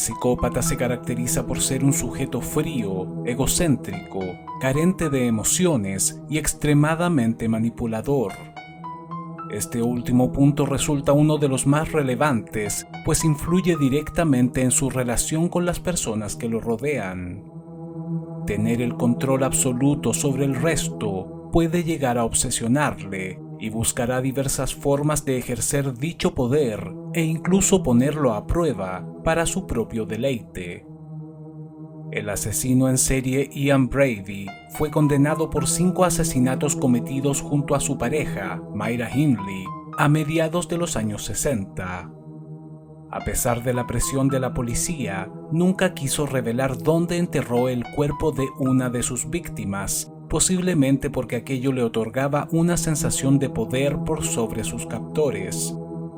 psicópata se caracteriza por ser un sujeto frío, egocéntrico, carente de emociones y extremadamente manipulador. Este último punto resulta uno de los más relevantes, pues influye directamente en su relación con las personas que lo rodean. Tener el control absoluto sobre el resto puede llegar a obsesionarle y buscará diversas formas de ejercer dicho poder e incluso ponerlo a prueba para su propio deleite. El asesino en serie Ian Brady fue condenado por 5 asesinatos cometidos junto a su pareja, Myra Hindley, a mediados de los años 60. A pesar de la presión de la policía, nunca quiso revelar dónde enterró el cuerpo de una de sus víctimas, posiblemente porque aquello le otorgaba una sensación de poder por sobre sus captores.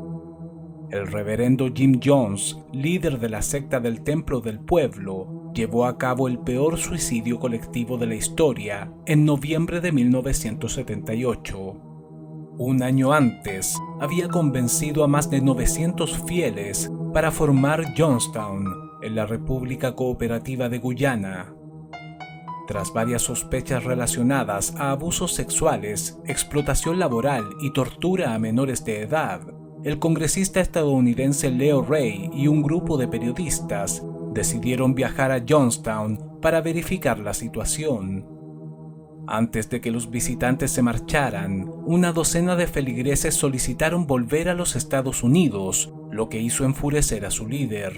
El reverendo Jim Jones, líder de la secta del Templo del Pueblo, llevó a cabo el peor suicidio colectivo de la historia en noviembre de 1978. Un año antes, había convencido a más de 900 fieles para formar Jonestown, en la República Cooperativa de Guyana. Tras varias sospechas relacionadas a abusos sexuales, explotación laboral y tortura a menores de edad, el congresista estadounidense Leo Ray y un grupo de periodistas decidieron viajar a Jonestown para verificar la situación. Antes de que los visitantes se marcharan, una docena de feligreses solicitaron volver a los Estados Unidos, lo que hizo enfurecer a su líder.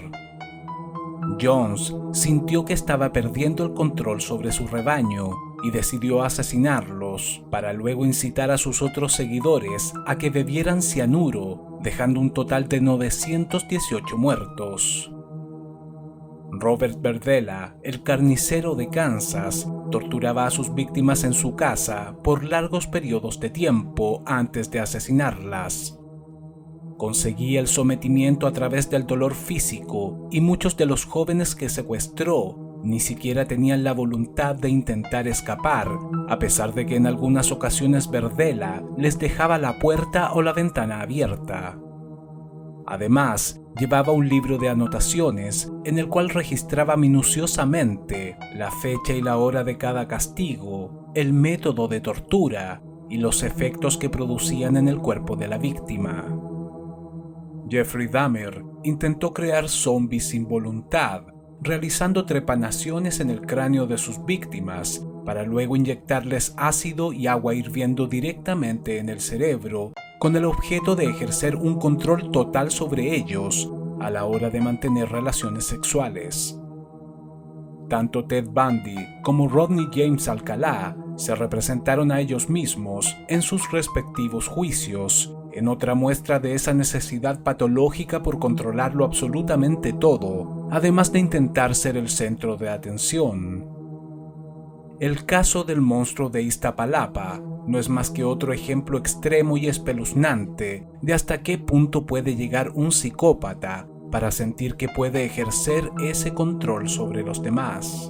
Jones sintió que estaba perdiendo el control sobre su rebaño y decidió asesinarlos para luego incitar a sus otros seguidores a que bebieran cianuro, dejando un total de 918 muertos. Robert Berdella, el carnicero de Kansas, torturaba a sus víctimas en su casa por largos periodos de tiempo antes de asesinarlas. Conseguía el sometimiento a través del dolor físico y muchos de los jóvenes que secuestró ni siquiera tenían la voluntad de intentar escapar, a pesar de que en algunas ocasiones Berdella les dejaba la puerta o la ventana abierta. Además, llevaba un libro de anotaciones en el cual registraba minuciosamente la fecha y la hora de cada castigo, el método de tortura y los efectos que producían en el cuerpo de la víctima. Jeffrey Dahmer intentó crear zombies sin voluntad, realizando trepanaciones en el cráneo de sus víctimas para luego inyectarles ácido y agua hirviendo directamente en el cerebro, con el objeto de ejercer un control total sobre ellos a la hora de mantener relaciones sexuales. Tanto Ted Bundy como Rodney James Alcalá se representaron a ellos mismos en sus respectivos juicios, en otra muestra de esa necesidad patológica por controlarlo absolutamente todo, además de intentar ser el centro de atención. El caso del monstruo de Iztapalapa no es más que otro ejemplo extremo y espeluznante de hasta qué punto puede llegar un psicópata para sentir que puede ejercer ese control sobre los demás.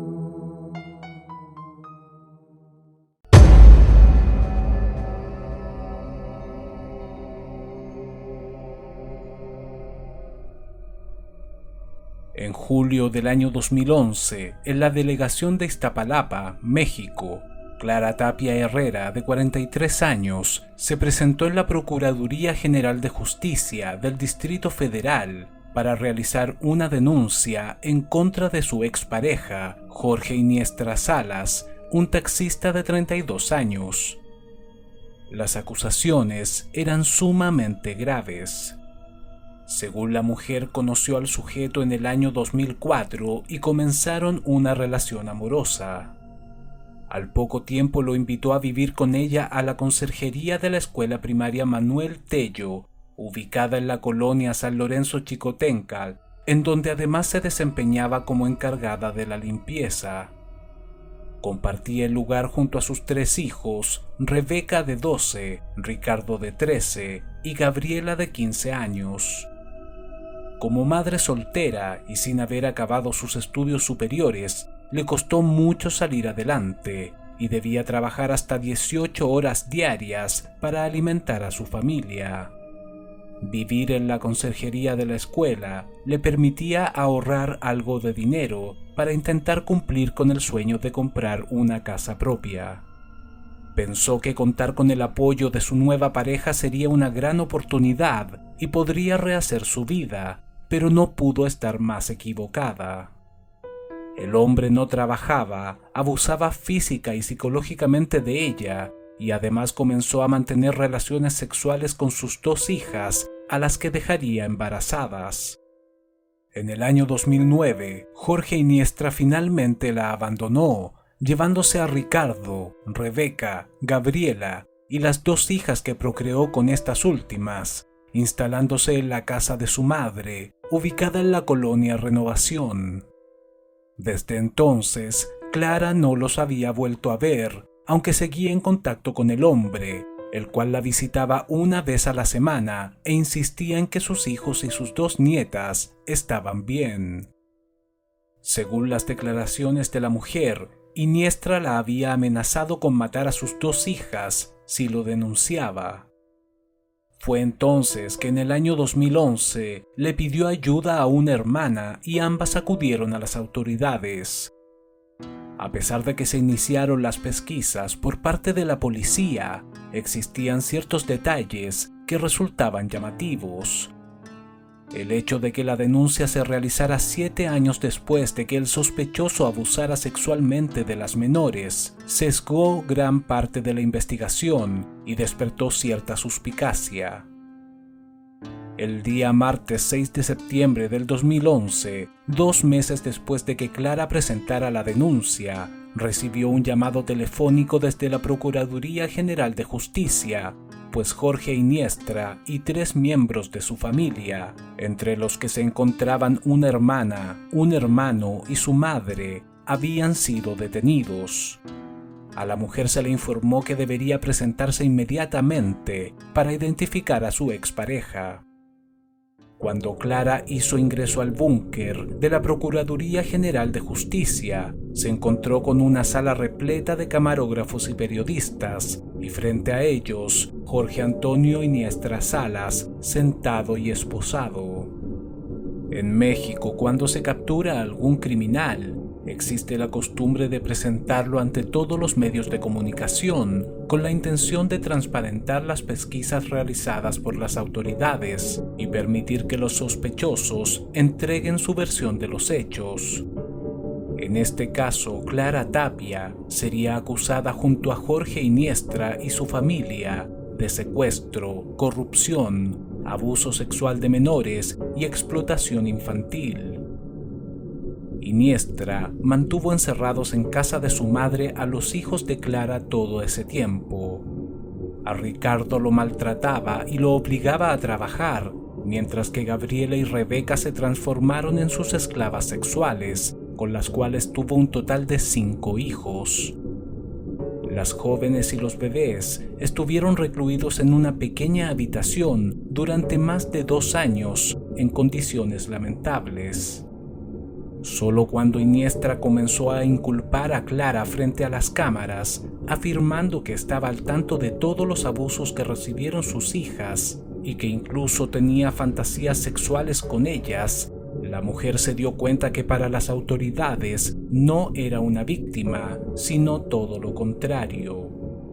En julio del año 2011, en la delegación de Iztapalapa, México, Clara Tapia Herrera, de 43 años, se presentó en la Procuraduría General de Justicia del Distrito Federal para realizar una denuncia en contra de su expareja, Jorge Iniestra Salas, un taxista de 32 años. Las acusaciones eran sumamente graves. Según la mujer, conoció al sujeto en el año 2004 y comenzaron una relación amorosa. Al poco tiempo lo invitó a vivir con ella a la conserjería de la escuela primaria Manuel Tello, ubicada en la colonia San Lorenzo Chicotencal, en donde además se desempeñaba como encargada de la limpieza. Compartía el lugar junto a sus 3 hijos, Rebeca de 12, Ricardo de 13 y Gabriela de 15 años. Como madre soltera y sin haber acabado sus estudios superiores, le costó mucho salir adelante y debía trabajar hasta 18 horas diarias para alimentar a su familia. Vivir en la conserjería de la escuela le permitía ahorrar algo de dinero para intentar cumplir con el sueño de comprar una casa propia. Pensó que contar con el apoyo de su nueva pareja sería una gran oportunidad y podría rehacer su vida, pero no pudo estar más equivocada. El hombre no trabajaba, abusaba física y psicológicamente de ella, y además comenzó a mantener relaciones sexuales con sus 2 hijas, a las que dejaría embarazadas. En el año 2009, Jorge Iniestra finalmente la abandonó, llevándose a Ricardo, Rebeca, Gabriela y las 2 hijas que procreó con estas últimas, instalándose en la casa de su madre, ubicada en la colonia Renovación. Desde entonces, Clara no los había vuelto a ver, aunque seguía en contacto con el hombre, el cual la visitaba una vez a la semana e insistía en que sus hijos y sus 2 nietas estaban bien. Según las declaraciones de la mujer, Iniestra la había amenazado con matar a sus 2 hijas si lo denunciaba. Fue entonces que en el año 2011 le pidió ayuda a una hermana y ambas acudieron a las autoridades. A pesar de que se iniciaron las pesquisas por parte de la policía, existían ciertos detalles que resultaban llamativos. El hecho de que la denuncia se realizara 7 años después de que el sospechoso abusara sexualmente de las menores sesgó gran parte de la investigación y despertó cierta suspicacia. El día martes 6 de septiembre del 2011, 2 meses después de que Clara presentara la denuncia, recibió un llamado telefónico desde la Procuraduría General de Justicia, pues Jorge Iniestra y 3 miembros de su familia, entre los que se encontraban una hermana, un hermano y su madre, habían sido detenidos. A la mujer se le informó que debería presentarse inmediatamente para identificar a su expareja. Cuando Clara hizo ingreso al búnker de la Procuraduría General de Justicia, se encontró con una sala repleta de camarógrafos y periodistas, y frente a ellos, Jorge Antonio Iniestra Salas, sentado y esposado. En México, cuando se captura a algún criminal, existe la costumbre de presentarlo ante todos los medios de comunicación con la intención de transparentar las pesquisas realizadas por las autoridades y permitir que los sospechosos entreguen su versión de los hechos. En este caso, Clara Tapia sería acusada junto a Jorge Iniestra y su familia de secuestro, corrupción, abuso sexual de menores y explotación infantil. Iniestra mantuvo encerrados en casa de su madre a los hijos de Clara todo ese tiempo. A Ricardo lo maltrataba y lo obligaba a trabajar, mientras que Gabriela y Rebeca se transformaron en sus esclavas sexuales, con las cuales tuvo un total de 5 hijos. Las jóvenes y los bebés estuvieron recluidos en una pequeña habitación durante más de 2 años en condiciones lamentables. Solo cuando Iniestra comenzó a inculpar a Clara frente a las cámaras, afirmando que estaba al tanto de todos los abusos que recibieron sus hijas y que incluso tenía fantasías sexuales con ellas, la mujer se dio cuenta que para las autoridades no era una víctima, sino todo lo contrario.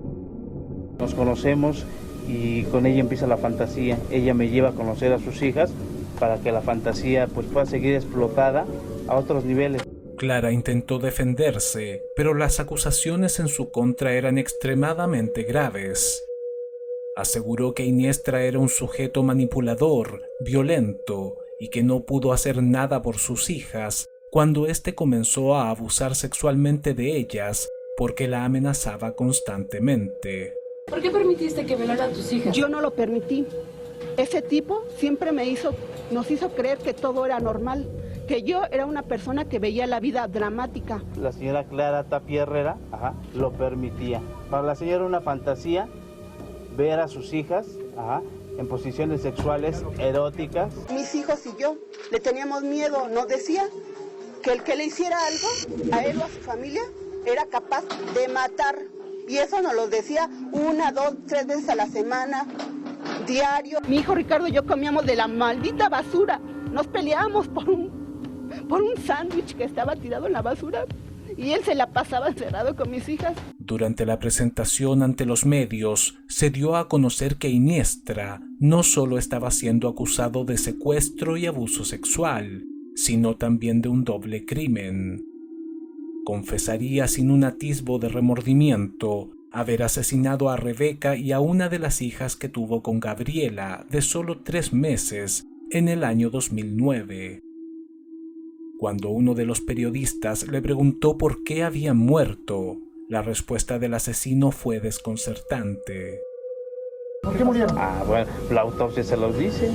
Nos conocemos y con ella empieza la fantasía. Ella me lleva a conocer a sus hijas para que la fantasía pueda seguir explotada a otros niveles. Clara intentó defenderse, pero las acusaciones en su contra eran extremadamente graves. Aseguró que Iniestra era un sujeto manipulador, violento y que no pudo hacer nada por sus hijas cuando éste comenzó a abusar sexualmente de ellas porque la amenazaba constantemente. ¿Por qué permitiste que violara a tus hijas? Yo no lo permití. Ese tipo siempre nos hizo creer que todo era normal, que yo era una persona que veía la vida dramática. La señora Clara Tapia Herrera lo permitía. Para la señora una fantasía ver a sus hijas en posiciones sexuales eróticas. Mis hijos y yo le teníamos miedo, nos decía que el que le hiciera algo a él o a su familia era capaz de matar. Y eso nos lo decía 1, 2, 3 veces a la semana. diario. Mi hijo Ricardo y yo comíamos de la maldita basura. Nos peleábamos por un sándwich que estaba tirado en la basura y él se la pasaba encerrado con mis hijas. Durante la presentación ante los medios, se dio a conocer que Iniestra no solo estaba siendo acusado de secuestro y abuso sexual, sino también de un doble crimen. Confesaría sin un atisbo de remordimiento haber asesinado a Rebeca y a una de las hijas que tuvo con Gabriela, de solo 3 meses, en el año 2009. Cuando uno de los periodistas le preguntó por qué habían muerto, la respuesta del asesino fue desconcertante. ¿Por qué murieron? Bueno, la autopsia se los dice.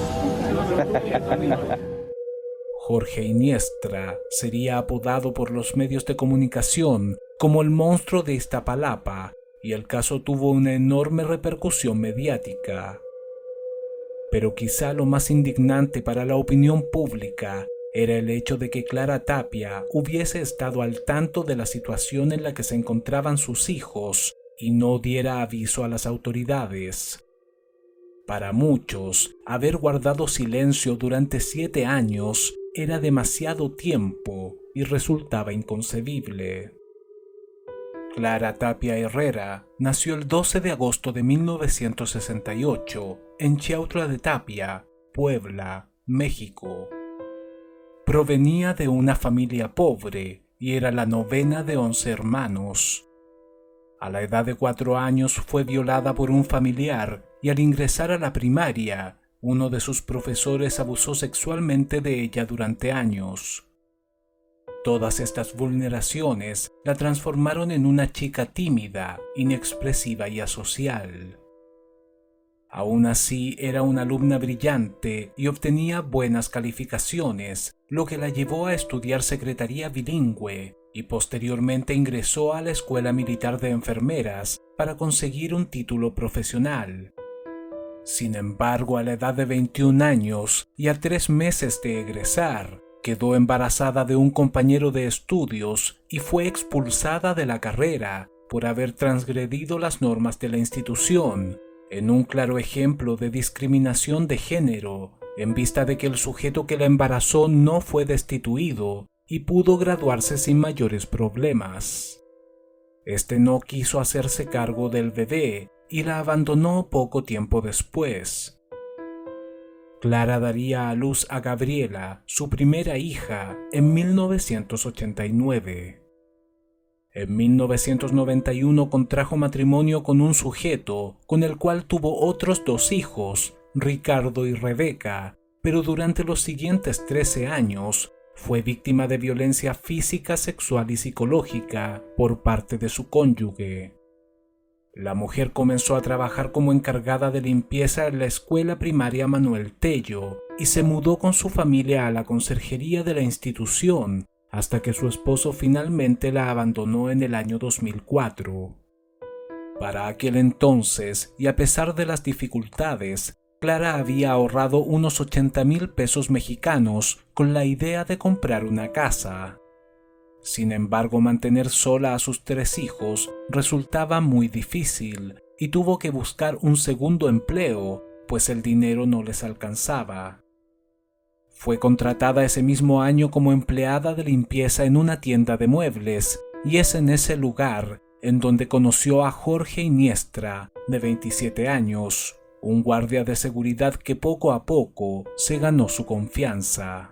Jorge Iniestra sería apodado por los medios de comunicación como el monstruo de Iztapalapa, y el caso tuvo una enorme repercusión mediática. Pero quizá lo más indignante para la opinión pública era el hecho de que Clara Tapia hubiese estado al tanto de la situación en la que se encontraban sus hijos y no diera aviso a las autoridades. Para muchos, haber guardado silencio durante 7 años era demasiado tiempo y resultaba inconcebible. Clara Tapia Herrera nació el 12 de agosto de 1968 en Chiautla de Tapia, Puebla, México. Provenía de una familia pobre y era la novena de 11 hermanos. A la edad de 4 años fue violada por un familiar y al ingresar a la primaria, uno de sus profesores abusó sexualmente de ella durante años. Todas estas vulneraciones la transformaron en una chica tímida, inexpresiva y asocial. Aún así, era una alumna brillante y obtenía buenas calificaciones, lo que la llevó a estudiar secretaría bilingüe y posteriormente ingresó a la Escuela Militar de Enfermeras para conseguir un título profesional. Sin embargo, a la edad de 21 años y a 3 meses de egresar, quedó embarazada de un compañero de estudios y fue expulsada de la carrera por haber transgredido las normas de la institución, en un claro ejemplo de discriminación de género, en vista de que el sujeto que la embarazó no fue destituido y pudo graduarse sin mayores problemas. Este no quiso hacerse cargo del bebé y la abandonó poco tiempo después. Clara daría a luz a Gabriela, su primera hija, en 1989. En 1991 contrajo matrimonio con un sujeto con el cual tuvo otros 2 hijos, Ricardo y Rebeca, pero durante los siguientes 13 años fue víctima de violencia física, sexual y psicológica por parte de su cónyuge. La mujer comenzó a trabajar como encargada de limpieza en la escuela primaria Manuel Tello y se mudó con su familia a la conserjería de la institución hasta que su esposo finalmente la abandonó en el año 2004. Para aquel entonces, y a pesar de las dificultades, Clara había ahorrado unos 80,000 pesos mexicanos con la idea de comprar una casa. Sin embargo, mantener sola a sus 3 hijos resultaba muy difícil y tuvo que buscar un segundo empleo, pues el dinero no les alcanzaba. Fue contratada ese mismo año como empleada de limpieza en una tienda de muebles, y es en ese lugar en donde conoció a Jorge Iniestra, de 27 años, un guardia de seguridad que poco a poco se ganó su confianza.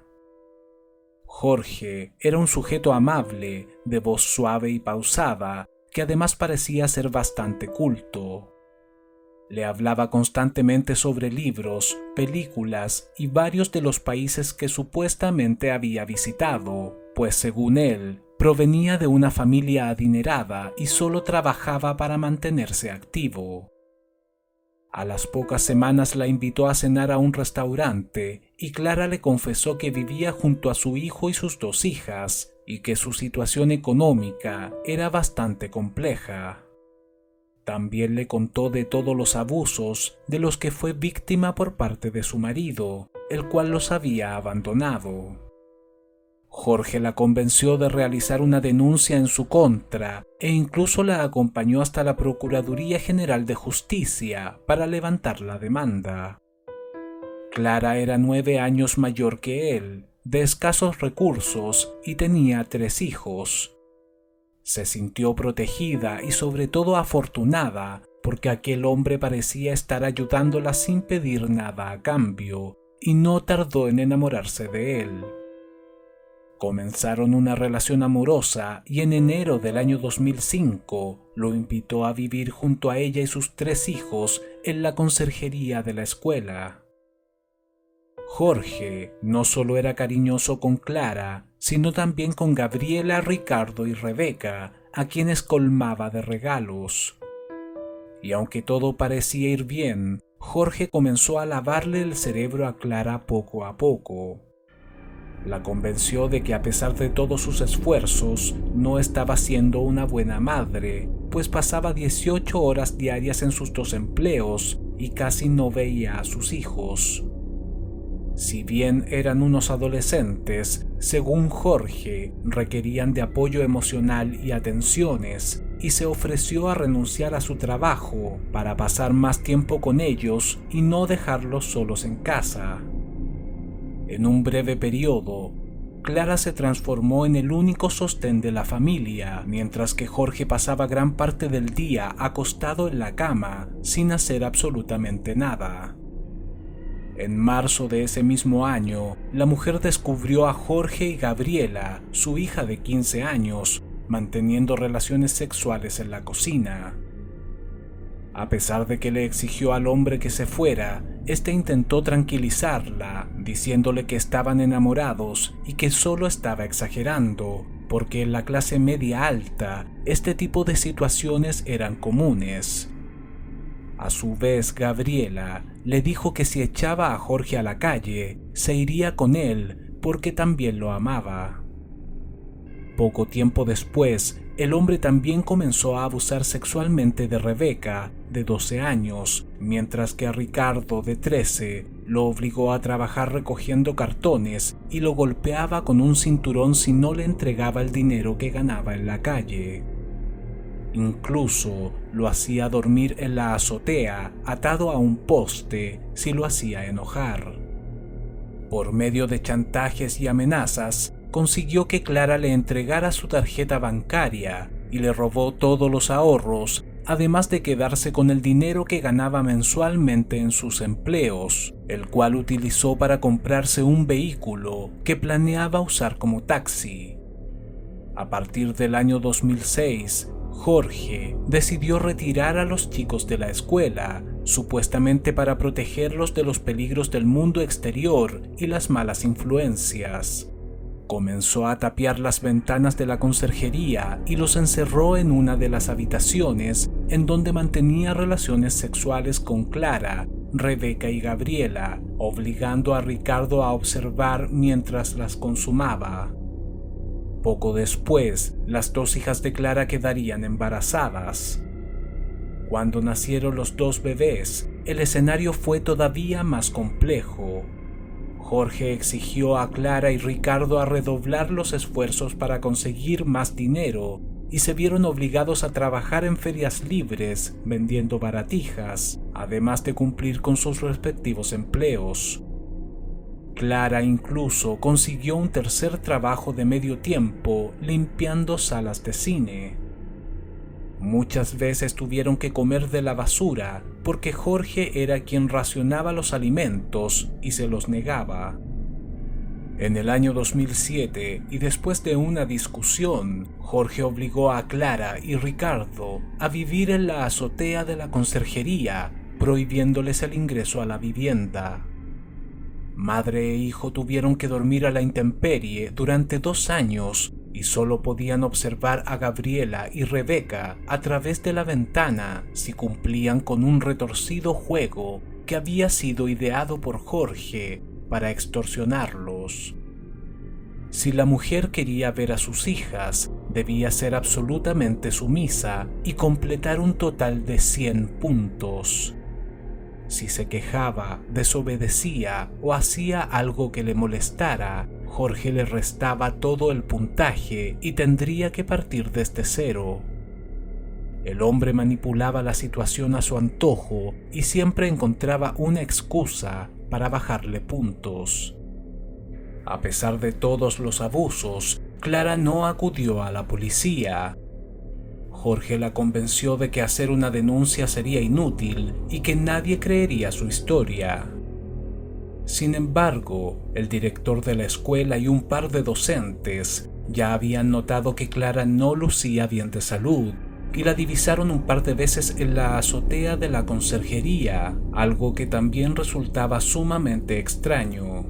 Jorge era un sujeto amable, de voz suave y pausada, que además parecía ser bastante culto. Le hablaba constantemente sobre libros, películas y varios de los países que supuestamente había visitado, pues según él, provenía de una familia adinerada y solo trabajaba para mantenerse activo. A las pocas semanas la invitó a cenar a un restaurante y Clara le confesó que vivía junto a su hijo y sus 2 hijas y que su situación económica era bastante compleja. También le contó de todos los abusos de los que fue víctima por parte de su marido, el cual los había abandonado. Jorge la convenció de realizar una denuncia en su contra e incluso la acompañó hasta la Procuraduría General de Justicia para levantar la demanda. Clara era 9 años mayor que él, de escasos recursos y tenía 3 hijos. Se sintió protegida y sobre todo afortunada porque aquel hombre parecía estar ayudándola sin pedir nada a cambio y no tardó en enamorarse de él. Comenzaron una relación amorosa y en enero del año 2005 lo invitó a vivir junto a ella y sus 3 hijos en la conserjería de la escuela. Jorge no solo era cariñoso con Clara, sino también con Gabriela, Ricardo y Rebeca, a quienes colmaba de regalos. Y aunque todo parecía ir bien, Jorge comenzó a lavarle el cerebro a Clara poco a poco. La convenció de que a pesar de todos sus esfuerzos, no estaba siendo una buena madre, pues pasaba 18 horas diarias en sus 2 empleos y casi no veía a sus hijos. Si bien eran unos adolescentes, según Jorge, requerían de apoyo emocional y atenciones, y se ofreció a renunciar a su trabajo para pasar más tiempo con ellos y no dejarlos solos en casa. En un breve periodo, Clara se transformó en el único sostén de la familia, mientras que Jorge pasaba gran parte del día acostado en la cama sin hacer absolutamente nada. En marzo de ese mismo año, la mujer descubrió a Jorge y Gabriela, su hija de 15 años, manteniendo relaciones sexuales en la cocina. A pesar de que le exigió al hombre que se fuera, este intentó tranquilizarla, diciéndole que estaban enamorados y que solo estaba exagerando, porque en la clase media alta este tipo de situaciones eran comunes. A su vez, Gabriela le dijo que si echaba a Jorge a la calle, se iría con él porque también lo amaba. Poco tiempo después, el hombre también comenzó a abusar sexualmente de Rebeca, de 12 años, mientras que a Ricardo, de 13, lo obligó a trabajar recogiendo cartones y lo golpeaba con un cinturón si no le entregaba el dinero que ganaba en la calle. Incluso lo hacía dormir en la azotea, atado a un poste, si lo hacía enojar. Por medio de chantajes y amenazas, consiguió que Clara le entregara su tarjeta bancaria y le robó todos los ahorros, además de quedarse con el dinero que ganaba mensualmente en sus empleos, el cual utilizó para comprarse un vehículo que planeaba usar como taxi. A partir del año 2006, Jorge decidió retirar a los chicos de la escuela, supuestamente para protegerlos de los peligros del mundo exterior y las malas influencias. Comenzó a tapiar las ventanas de la conserjería y los encerró en una de las habitaciones en donde mantenía relaciones sexuales con Clara, Rebeca y Gabriela, obligando a Ricardo a observar mientras las consumaba. Poco después, las 2 hijas de Clara quedarían embarazadas. Cuando nacieron los 2 bebés, el escenario fue todavía más complejo. Jorge exigió a Clara y Ricardo a redoblar los esfuerzos para conseguir más dinero y se vieron obligados a trabajar en ferias libres vendiendo baratijas, además de cumplir con sus respectivos empleos. Clara incluso consiguió un tercer trabajo de medio tiempo limpiando salas de cine. Muchas veces tuvieron que comer de la basura porque Jorge era quien racionaba los alimentos y se los negaba. En el año 2007, y después de una discusión, Jorge obligó a Clara y Ricardo a vivir en la azotea de la conserjería, prohibiéndoles el ingreso a la vivienda. Madre e hijo tuvieron que dormir a la intemperie durante 2 años y solo podían observar a Gabriela y Rebeca a través de la ventana si cumplían con un retorcido juego que había sido ideado por Jorge para extorsionarlos. Si la mujer quería ver a sus hijas, debía ser absolutamente sumisa y completar un total de 100 puntos. Si se quejaba, desobedecía o hacía algo que le molestara, Jorge le restaba todo el puntaje y tendría que partir desde cero. El hombre manipulaba la situación a su antojo y siempre encontraba una excusa para bajarle puntos. A pesar de todos los abusos, Clara no acudió a la policía. Jorge la convenció de que hacer una denuncia sería inútil y que nadie creería su historia. Sin embargo, el director de la escuela y un par de docentes ya habían notado que Clara no lucía bien de salud y la divisaron un par de veces en la azotea de la conserjería, algo que también resultaba sumamente extraño.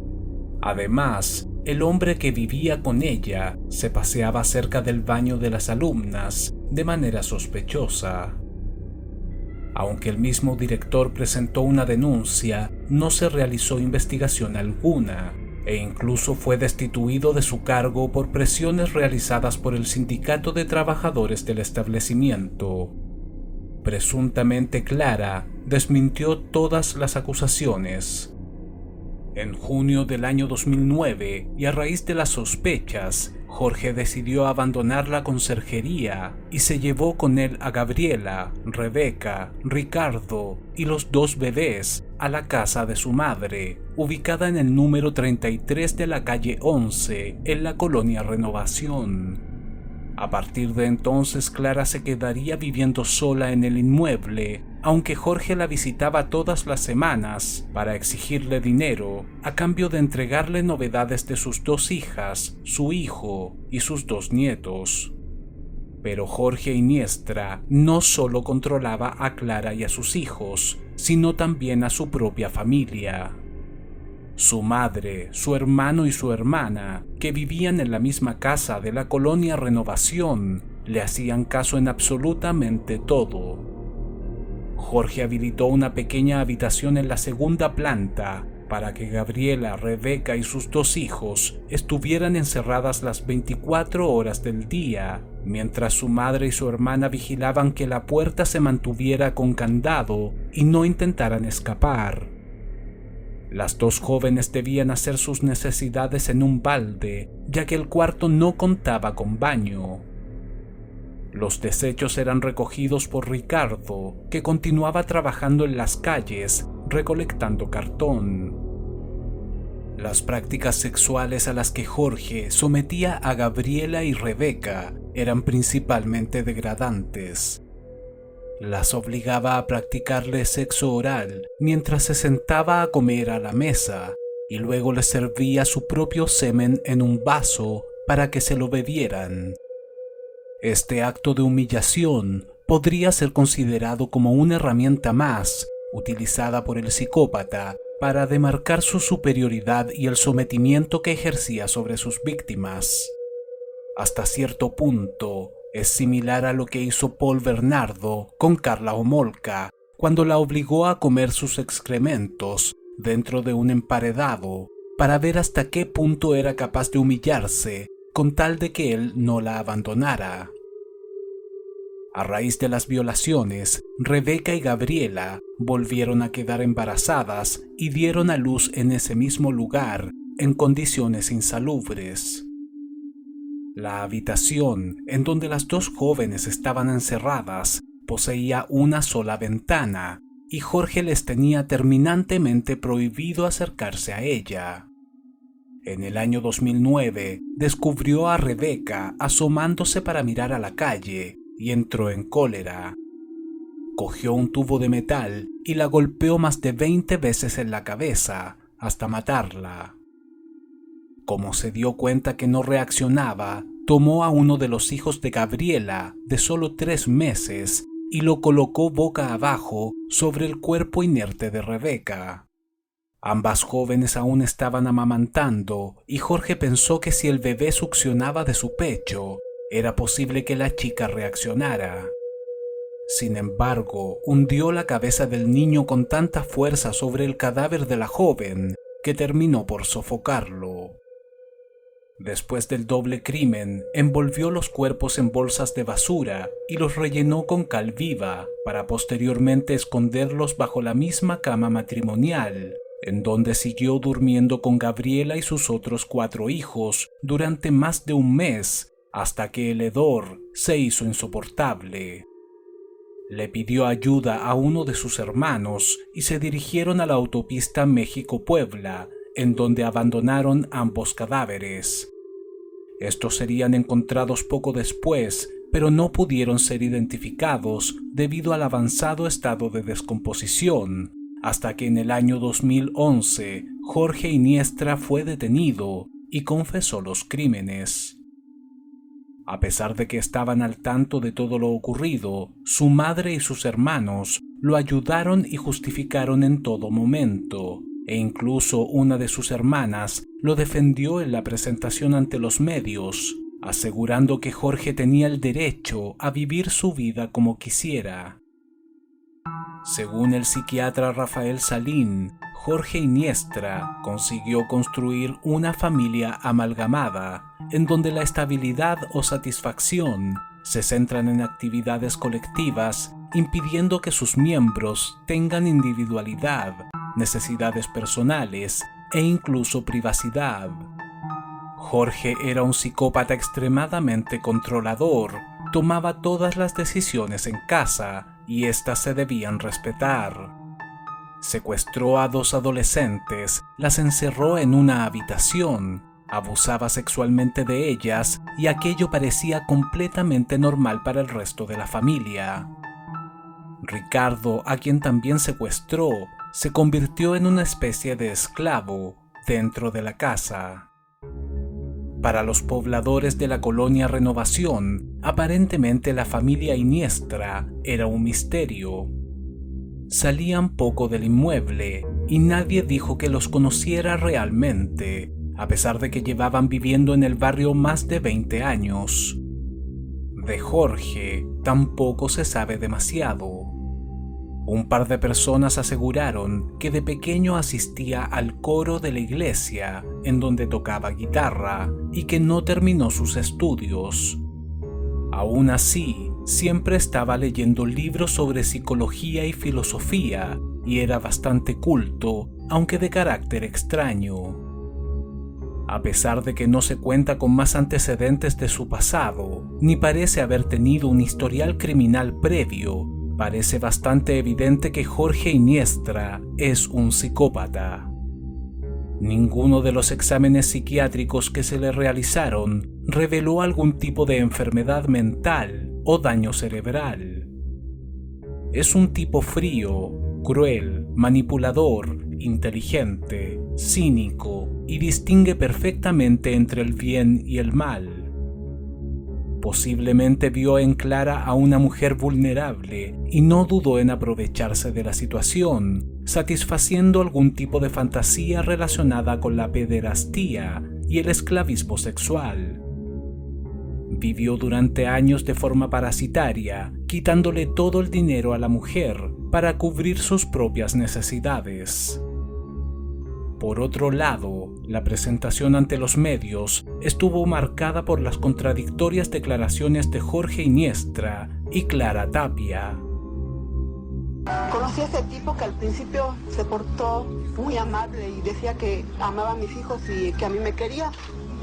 Además, el hombre que vivía con ella se paseaba cerca del baño de las alumnas de manera sospechosa. Aunque el mismo director presentó una denuncia, no se realizó investigación alguna e incluso fue destituido de su cargo por presiones realizadas por el sindicato de trabajadores del establecimiento. Presuntamente Clara desmintió todas las acusaciones. En junio del año 2009, y a raíz de las sospechas, Jorge decidió abandonar la conserjería y se llevó con él a Gabriela, Rebeca, Ricardo y los 2 bebés a la casa de su madre, ubicada en el número 33 de la calle 11, en la colonia Renovación. A partir de entonces, Clara se quedaría viviendo sola en el inmueble, aunque Jorge la visitaba todas las semanas para exigirle dinero a cambio de entregarle novedades de sus 2 hijas, su hijo y sus 2 nietos. Pero Jorge Iniestra no solo controlaba a Clara y a sus hijos, sino también a su propia familia. Su madre, su hermano y su hermana, que vivían en la misma casa de la colonia Renovación, le hacían caso en absolutamente todo. Jorge habilitó una pequeña habitación en la 2ª planta para que Gabriela, Rebeca y sus 2 hijos estuvieran encerradas las 24 horas del día, mientras su madre y su hermana vigilaban que la puerta se mantuviera con candado y no intentaran escapar. Las 2 jóvenes debían hacer sus necesidades en un balde, ya que el cuarto no contaba con baño. Los desechos eran recogidos por Ricardo, que continuaba trabajando en las calles, recolectando cartón. Las prácticas sexuales a las que Jorge sometía a Gabriela y Rebeca eran principalmente degradantes. Las obligaba a practicarle sexo oral mientras se sentaba a comer a la mesa y luego les servía su propio semen en un vaso para que se lo bebieran. Este acto de humillación podría ser considerado como una herramienta más utilizada por el psicópata para demarcar su superioridad y el sometimiento que ejercía sobre sus víctimas. Hasta cierto punto, es similar a lo que hizo Paul Bernardo con Karla Homolka cuando la obligó a comer sus excrementos dentro de un emparedado para ver hasta qué punto era capaz de humillarse con tal de que él no la abandonara. A raíz de las violaciones, Rebeca y Gabriela volvieron a quedar embarazadas y dieron a luz en ese mismo lugar en condiciones insalubres. La habitación en donde las 2 jóvenes estaban encerradas poseía una sola ventana y Jorge les tenía terminantemente prohibido acercarse a ella. En el año 2009 descubrió a Rebeca asomándose para mirar a la calle y entró en cólera. Cogió un tubo de metal y la golpeó más de 20 veces en la cabeza hasta matarla. Como se dio cuenta que no reaccionaba, tomó a uno de los hijos de Gabriela, de solo 3 meses, y lo colocó boca abajo sobre el cuerpo inerte de Rebeca. Ambas jóvenes aún estaban amamantando y Jorge pensó que si el bebé succionaba de su pecho, era posible que la chica reaccionara. Sin embargo, hundió la cabeza del niño con tanta fuerza sobre el cadáver de la joven que terminó por sofocarlo. Después del doble crimen, envolvió los cuerpos en bolsas de basura y los rellenó con cal viva para posteriormente esconderlos bajo la misma cama matrimonial, en donde siguió durmiendo con Gabriela y sus otros 4 hijos durante más de un mes, hasta que el hedor se hizo insoportable. Le pidió ayuda a uno de sus hermanos y se dirigieron a la autopista México-Puebla, en donde abandonaron ambos cadáveres. Estos serían encontrados poco después, pero no pudieron ser identificados debido al avanzado estado de descomposición, hasta que en el año 2011 Jorge Iniestra fue detenido y confesó los crímenes. A pesar de que estaban al tanto de todo lo ocurrido, su madre y sus hermanos lo ayudaron y justificaron en todo momento, e incluso una de sus hermanas lo defendió en la presentación ante los medios, asegurando que Jorge tenía el derecho a vivir su vida como quisiera. Según el psiquiatra Rafael Salín, Jorge Iniestra consiguió construir una familia amalgamada, en donde la estabilidad o satisfacción se centran en actividades colectivas, impidiendo que sus miembros tengan individualidad, necesidades personales e incluso privacidad. Jorge era un psicópata extremadamente controlador, tomaba todas las decisiones en casa y éstas se debían respetar. Secuestró a 2 adolescentes, las encerró en una habitación, abusaba sexualmente de ellas y aquello parecía completamente normal para el resto de la familia. Ricardo, a quien también secuestró, se convirtió en una especie de esclavo dentro de la casa. Para los pobladores de la colonia Renovación, aparentemente la familia Iniestra era un misterio. Salían poco del inmueble y nadie dijo que los conociera realmente, a pesar de que llevaban viviendo en el barrio más de 20 años. De Jorge tampoco se sabe demasiado. Un par de personas aseguraron que de pequeño asistía al coro de la iglesia en donde tocaba guitarra y que no terminó sus estudios. Aún así, siempre estaba leyendo libros sobre psicología y filosofía y era bastante culto, aunque de carácter extraño. A pesar de que no se cuenta con más antecedentes de su pasado, ni parece haber tenido un historial criminal previo, parece bastante evidente que Jorge Iniestra es un psicópata. Ninguno de los exámenes psiquiátricos que se le realizaron reveló algún tipo de enfermedad mental o daño cerebral. Es un tipo frío, cruel, manipulador, inteligente, cínico y distingue perfectamente entre el bien y el mal. Posiblemente vio en Clara a una mujer vulnerable y no dudó en aprovecharse de la situación, satisfaciendo algún tipo de fantasía relacionada con la pederastía y el esclavismo sexual. Vivió durante años de forma parasitaria, quitándole todo el dinero a la mujer para cubrir sus propias necesidades. Por otro lado, la presentación ante los medios estuvo marcada por las contradictorias declaraciones de Jorge Iniestra y Clara Tapia. Conocí a ese tipo que al principio se portó muy amable y decía que amaba a mis hijos y que a mí me quería.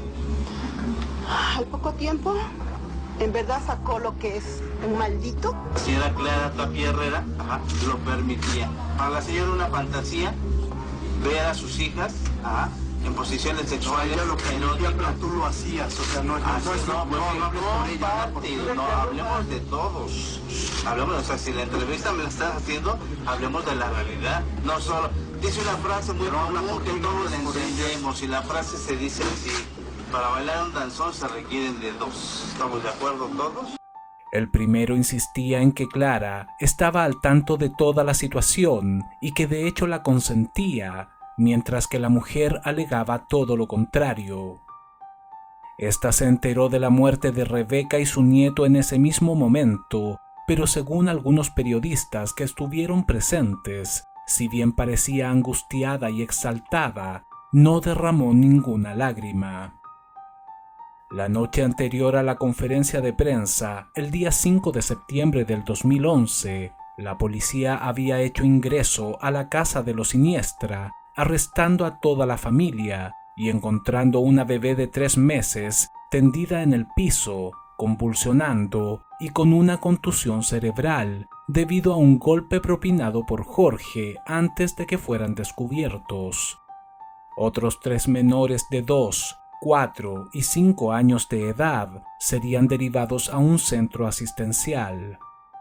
Al poco tiempo, en verdad sacó lo que es un maldito. La señora Clara Tapia Herrera lo permitía. Para la señora una fantasía ver a sus hijas en posiciones sexuales. No, lo que no, pero tú lo hacías, o sea, no hables por ella. No, hablemos de todos. Hablemos, o sea, si la entrevista me la estás haciendo, hablemos de la realidad. No solo, dice una frase muy común que todos la entendemos y la frase se dice así: para bailar un danzón se requieren de 2. ¿Estamos de acuerdo todos? El primero insistía en que Clara estaba al tanto de toda la situación y que de hecho la consentía, mientras que la mujer alegaba todo lo contrario. Esta se enteró de la muerte de Rebeca y su nieto en ese mismo momento, pero según algunos periodistas que estuvieron presentes, si bien parecía angustiada y exaltada, no derramó ninguna lágrima. La noche anterior a la conferencia de prensa, el día 5 de septiembre del 2011, la policía había hecho ingreso a la casa de los Iniestra arrestando a toda la familia y encontrando una bebé de 3 meses tendida en el piso, convulsionando y con una contusión cerebral debido a un golpe propinado por Jorge antes de que fueran descubiertos. Otros 3 menores de 2, 4 y 5 años de edad serían derivados a un centro asistencial.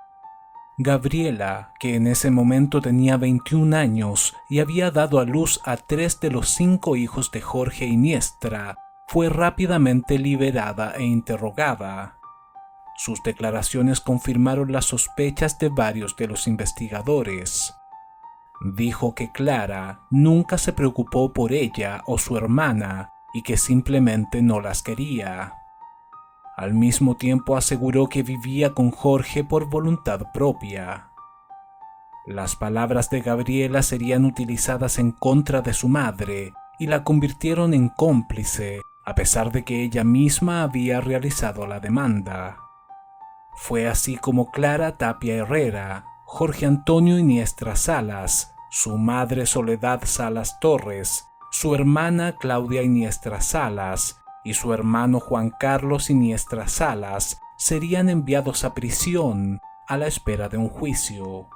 Gabriela, que en ese momento tenía 21 años y había dado a luz a 3 de los 5 hijos de Jorge Iniestra, fue rápidamente liberada e interrogada. Sus declaraciones confirmaron las sospechas de varios de los investigadores. Dijo que Clara nunca se preocupó por ella o su hermana y que simplemente no las quería. Al mismo tiempo aseguró que vivía con Jorge por voluntad propia. Las palabras de Gabriela serían utilizadas en contra de su madre y la convirtieron en cómplice, a pesar de que ella misma había realizado la demanda. Fue así como Clara Tapia Herrera, Jorge Antonio Iniestra Salas, su madre Soledad Salas Torres, su hermana Claudia Iniestra Salas y su hermano Juan Carlos Iniestra Salas serían enviados a prisión a la espera de un juicio.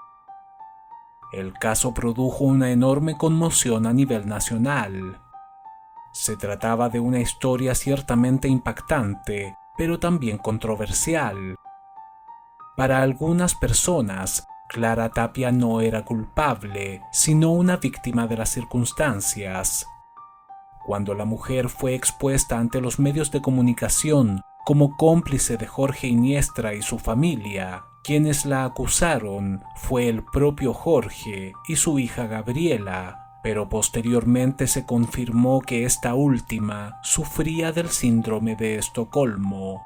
El caso produjo una enorme conmoción a nivel nacional. Se trataba de una historia ciertamente impactante, pero también controversial. Para algunas personas, Clara Tapia no era culpable, sino una víctima de las circunstancias. Cuando la mujer fue expuesta ante los medios de comunicación como cómplice de Jorge Iniestra y su familia, quienes la acusaron fue el propio Jorge y su hija Gabriela, pero posteriormente se confirmó que esta última sufría del síndrome de Estocolmo.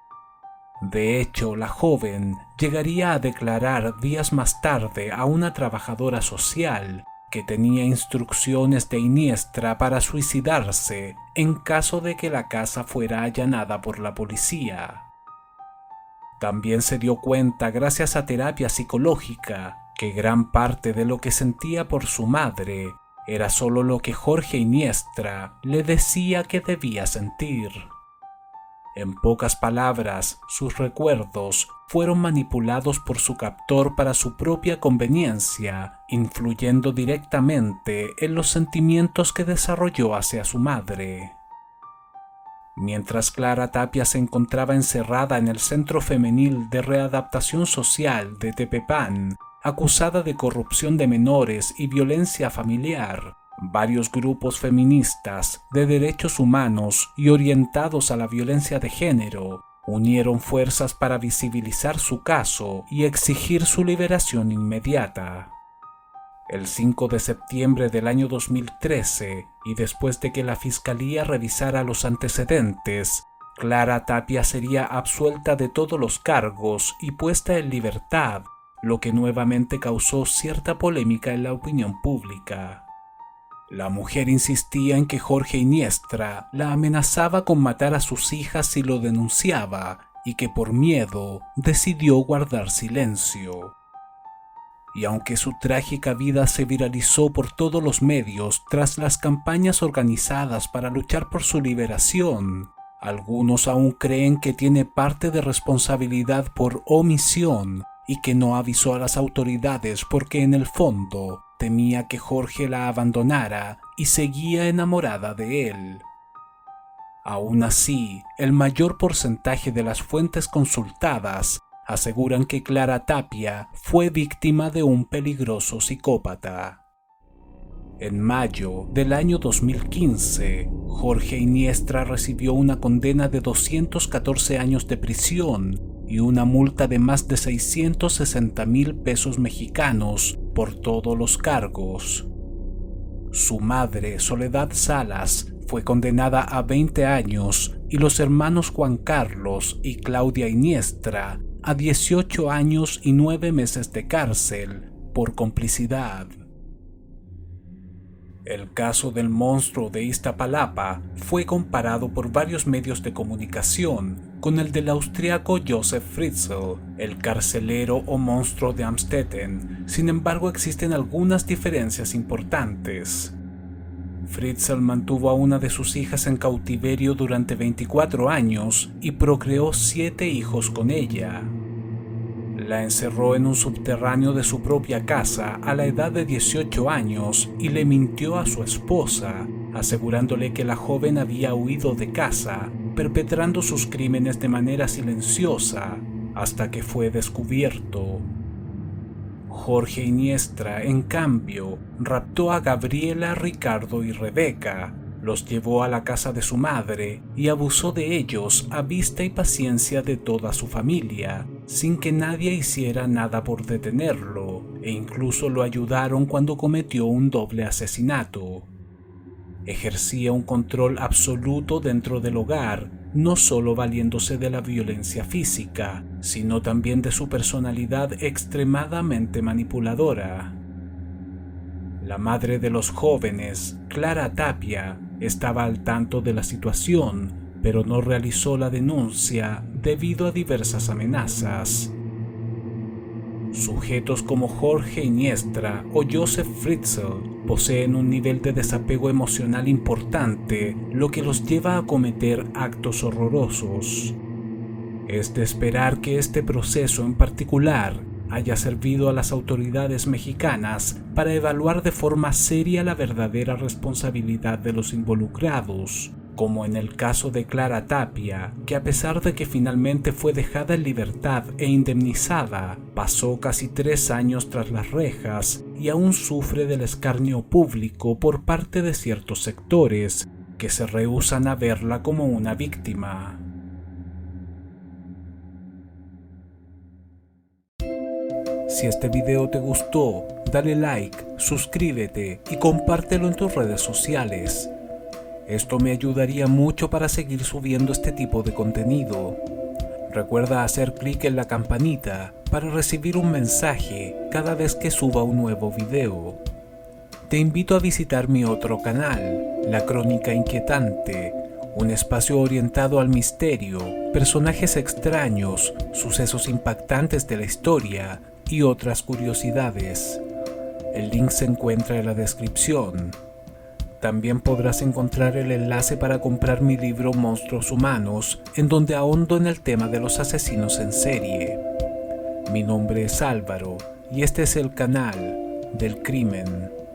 De hecho, la joven llegaría a declarar días más tarde a una trabajadora social que tenía instrucciones de Iniestra para suicidarse en caso de que la casa fuera allanada por la policía. También se dio cuenta, gracias a terapia psicológica, que gran parte de lo que sentía por su madre era solo lo que Jorge Iniestra le decía que debía sentir. En pocas palabras, sus recuerdos fueron manipulados por su captor para su propia conveniencia, influyendo directamente en los sentimientos que desarrolló hacia su madre. Mientras Clara Tapia se encontraba encerrada en el Centro Femenil de Readaptación Social de Tepepán, acusada de corrupción de menores y violencia familiar, varios grupos feministas de derechos humanos y orientados a la violencia de género unieron fuerzas para visibilizar su caso y exigir su liberación inmediata. El 5 de septiembre del año 2013, y después de que la Fiscalía revisara los antecedentes, Clara Tapia sería absuelta de todos los cargos y puesta en libertad, lo que nuevamente causó cierta polémica en la opinión pública. La mujer insistía en que Jorge Iniestra la amenazaba con matar a sus hijas si lo denunciaba y que por miedo decidió guardar silencio. Y aunque su trágica vida se viralizó por todos los medios tras las campañas organizadas para luchar por su liberación, algunos aún creen que tiene parte de responsabilidad por omisión y que no avisó a las autoridades porque en el fondo temía que Jorge la abandonara y seguía enamorada de él. Aún así, el mayor porcentaje de las fuentes consultadas aseguran que Clara Tapia fue víctima de un peligroso psicópata. En mayo del año 2015, Jorge Iniestra recibió una condena de 214 años de prisión y una multa de más de 660,000 pesos mexicanos por todos los cargos. Su madre, Soledad Salas, fue condenada a 20 años y los hermanos Juan Carlos y Claudia Iniestra a 18 años y 9 meses de cárcel por complicidad. El caso del monstruo de Iztapalapa fue comparado por varios medios de comunicación con el del austriaco Josef Fritzl, el carcelero o monstruo de Amstetten. Sin embargo, existen algunas diferencias importantes. Fritzl mantuvo a una de sus hijas en cautiverio durante 24 años y procreó 7 hijos con ella. La encerró en un subterráneo de su propia casa a la edad de 18 años y le mintió a su esposa, asegurándole que la joven había huido de casa, perpetrando sus crímenes de manera silenciosa hasta que fue descubierto. Jorge Iniestra, en cambio, raptó a Gabriela, Ricardo y Rebeca, los llevó a la casa de su madre y abusó de ellos a vista y paciencia de toda su familia, sin que nadie hiciera nada por detenerlo, e incluso lo ayudaron cuando cometió un doble asesinato. Ejercía un control absoluto dentro del hogar, no solo valiéndose de la violencia física, sino también de su personalidad extremadamente manipuladora. La madre de los jóvenes, Clara Tapia, estaba al tanto de la situación, pero no realizó la denuncia debido a diversas amenazas. Sujetos como Jorge Iniestra o Joseph Fritzl poseen un nivel de desapego emocional importante, lo que los lleva a cometer actos horrorosos. Es de esperar que este proceso en particular haya servido a las autoridades mexicanas para evaluar de forma seria la verdadera responsabilidad de los involucrados, como en el caso de Clara Tapia, que a pesar de que finalmente fue dejada en libertad e indemnizada, pasó casi 3 años tras las rejas y aún sufre del escarnio público por parte de ciertos sectores que se rehúsan a verla como una víctima. Si este video te gustó, dale like, suscríbete y compártelo en tus redes sociales. Esto me ayudaría mucho para seguir subiendo este tipo de contenido. Recuerda hacer clic en la campanita para recibir un mensaje cada vez que suba un nuevo video. Te invito a visitar mi otro canal, La Crónica Inquietante, un espacio orientado al misterio, personajes extraños, sucesos impactantes de la historia y otras curiosidades. El link se encuentra en la descripción. También podrás encontrar el enlace para comprar mi libro Monstruos Humanos, en donde ahondo en el tema de los asesinos en serie. Mi nombre es Álvaro y este es el canal del crimen.